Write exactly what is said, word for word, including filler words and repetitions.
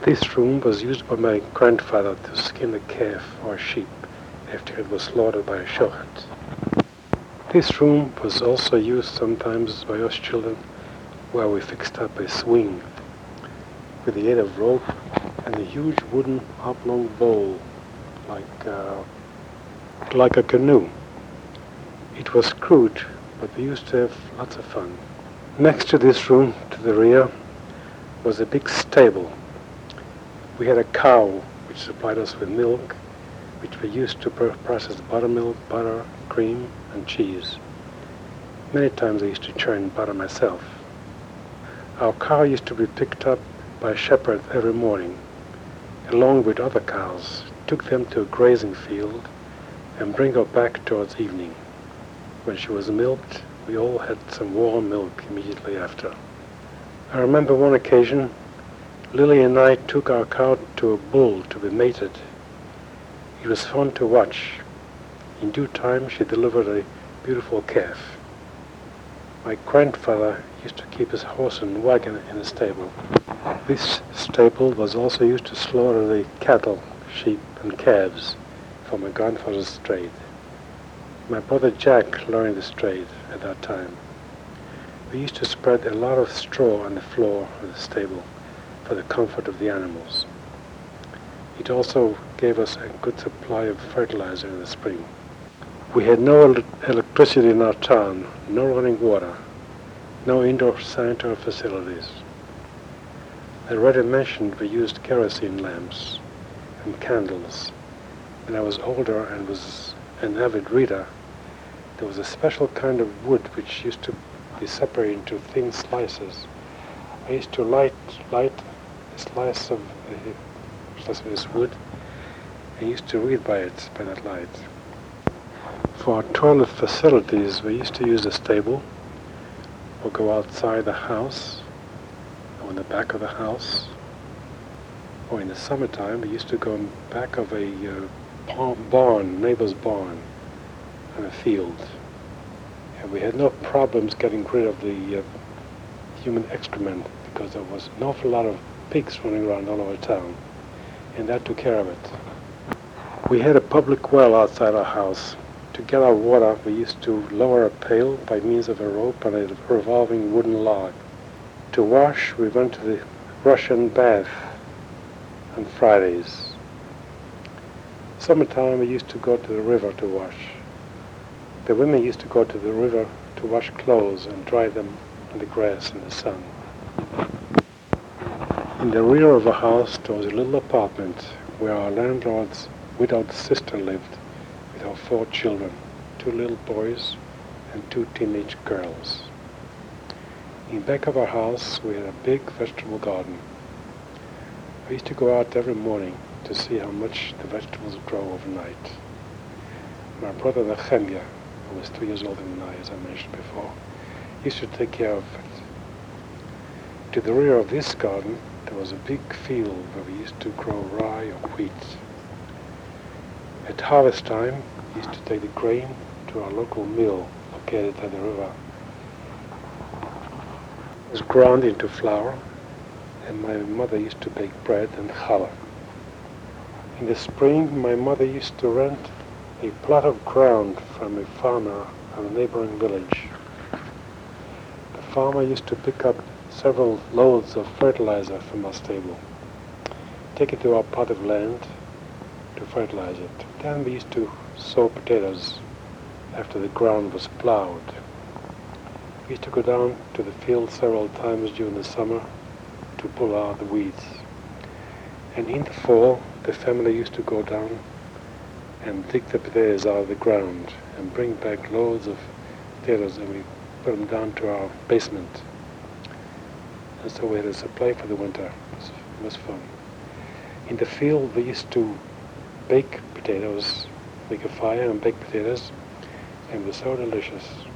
This room was used by my grandfather to skin a calf or sheep after it was slaughtered by a shochet. This room was also used sometimes by us children where we fixed up a swing with the aid of rope and a huge wooden oblong bowl like, uh, like a canoe. It was crude, but we used to have lots of fun. Next to this room, to the rear, was a big stable. We had a cow which supplied us with milk, which we used to process buttermilk, butter, cream, and cheese. Many times I used to churn butter myself. Our cow used to be picked up by a shepherd every morning, along with other cows, took them to a grazing field, and bring her back towards evening. When she was milked, we all had some warm milk immediately after. I remember one occasion, Lily and I took our cow to a bull to be mated. It was fun to watch. In due time, she delivered a beautiful calf. My grandfather used to keep his horse and wagon in a stable. This stable was also used to slaughter the cattle, sheep, and calves for my grandfather's trade. My brother Jack learned this trade at that time. We used to spread a lot of straw on the floor of the stable for the comfort of the animals. It also gave us a good supply of fertilizer in the spring. We had no el- electricity in our town, no running water, no indoor sanitary facilities. I already mentioned we used kerosene lamps and candles. When I was older and was an avid reader, there was a special kind of wood which used to be separated into thin slices. I used to light light a slice of, a slice of this wood and used to read by it, by that light. For our toilet facilities, we used to use a stable or go outside the house or in the back of the house. Or in the summertime, we used to go in back of a uh, barn, neighbor's barn, on a field. And we had no problems getting rid of the uh, human excrement because there was an awful lot of pigs running around all over town, and that took care of it. We had a public well outside our house. To get our water, we used to lower a pail by means of a rope on a revolving wooden log. To wash, we went to the Russian bath on Fridays. Summertime, we used to go to the river to wash. The women used to go to the river to wash clothes and dry them on the grass in the sun. In the rear of the house, there was a little apartment where our landlord's widowed sister lived with her four children, two little boys and two teenage girls. In back of our house, we had a big vegetable garden. We used to go out every morning to see how much the vegetables grow overnight. My brother Nehemiah, who was two years older than I, as I mentioned before, used to take care of it. To the rear of this garden, there was a big field where we used to grow rye or wheat. At harvest time, we used to take the grain to our local mill located at the river. It was ground into flour, and my mother used to bake bread and challah. In the spring, my mother used to rent a plot of ground from a farmer from a neighboring village. The farmer used to pick up several loads of fertilizer from our stable, take it to our plot of land to fertilize it. Then we used to sow potatoes after the ground was plowed. We used to go down to the field several times during the summer to pull out the weeds. And in the fall, the family used to go down and dig the potatoes out of the ground and bring back loads of potatoes, and we put them down to our basement. And so we had a supply for the winter. It was, it was fun. In the field, we used to bake potatoes, make a fire and bake potatoes, and it was so delicious.